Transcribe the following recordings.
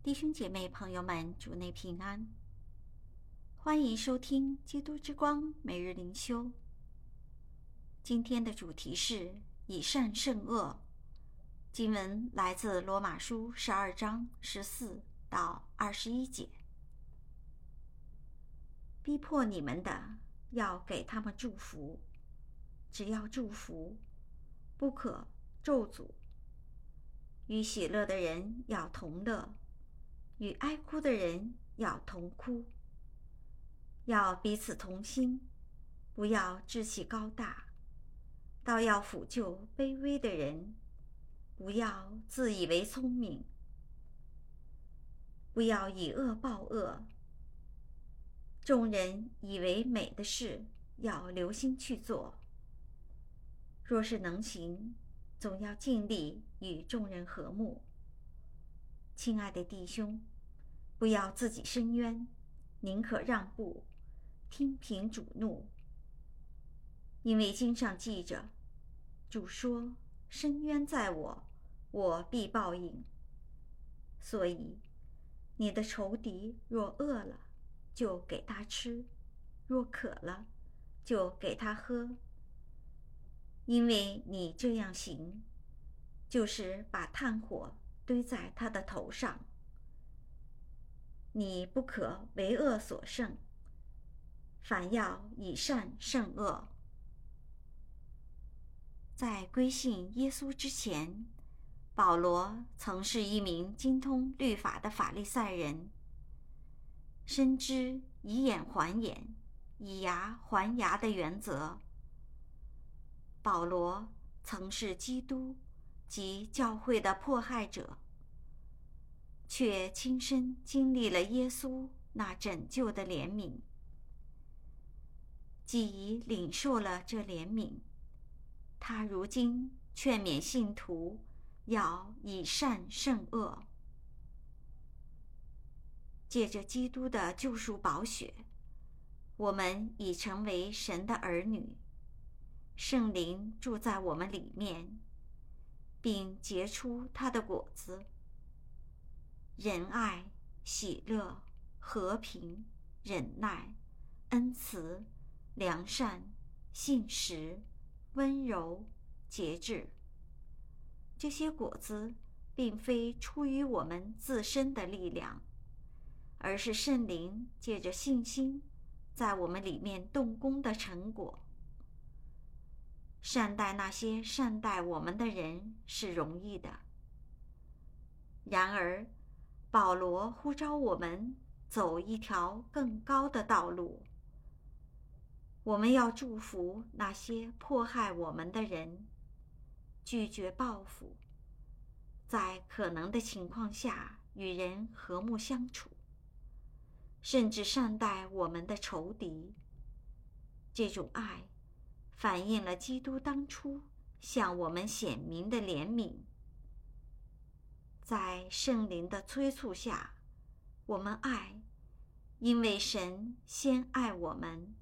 弟兄姐妹朋友们，主内平安，欢迎收听基督之光每日灵修。今天的主题是以善胜恶，经文来自罗马书12章14到21节。逼迫你们的，要给他们祝福，只要祝福，不可咒诅。与喜乐的人要同乐，与哀哭的人要同哭，要彼此同心，不要志气高大，倒要抚救卑微的人，不要自以为聪明，不要以恶报恶。众人以为美的事，要留心去做。若是能行，总要尽力与众人和睦。亲爱的弟兄，不要自己伸冤，宁可让步，听凭主怒。因为经上记着，主说：伸冤在我，我必报应。所以你的仇敌若饿了，就给他吃；若渴了，就给他喝。因为你这样行，就是把炭火堆在他的头上。你不可为恶所胜，反要以善胜恶。在归信耶稣之前，保罗曾是一名精通律法的法利赛人，深知以眼还眼，以牙还牙的原则。保罗曾是基督及教会的迫害者，却亲身经历了耶稣那拯救的怜悯。既已领受了这怜悯，他如今劝勉信徒要以善胜恶。借着基督的救赎宝血，我们已成为神的儿女，圣灵住在我们里面，并结出他的果子：仁爱、喜乐、和平、忍耐、恩慈、良善、信实、温柔、节制。这些果子并非出于我们自身的力量，而是圣灵借着信心在我们里面动工的成果。善待那些善待我们的人是容易的，然而保罗呼召我们走一条更高的道路。我们要祝福那些迫害我们的人，拒绝报复，在可能的情况下与人和睦相处，甚至善待我们的仇敌。这种爱反映了基督当初向我们显明的怜悯。在圣灵的催促下，我们爱，因为神先爱我们。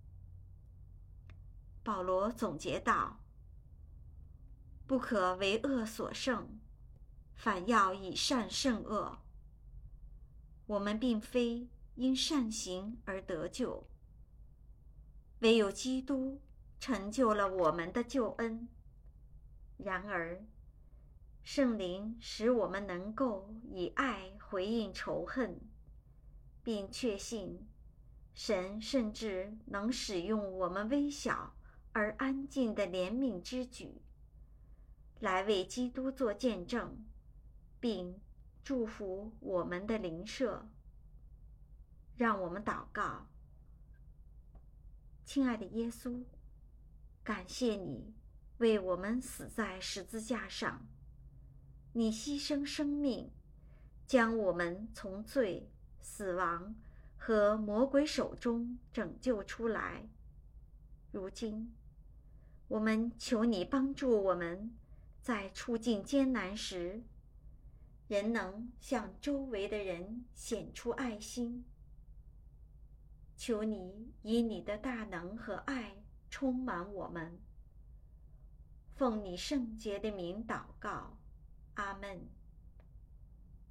保罗总结道：不可为恶所胜，反要以善胜恶。我们并非因善行而得救，唯有基督成就了我们的救恩。然而圣灵使我们能够以爱回应仇恨，并确信神甚至能使用我们微小而安静的怜悯之举，来为基督做见证，并祝福我们的邻舍。让我们祷告。亲爱的耶稣，感谢你为我们死在十字架上，你牺牲生命，将我们从罪、死亡和魔鬼手中拯救出来。如今我们求你帮助我们，在处境艰难时，仍能向周围的人显出爱心。求你以你的大能和爱充满我们。奉你圣洁的名祷告，阿们。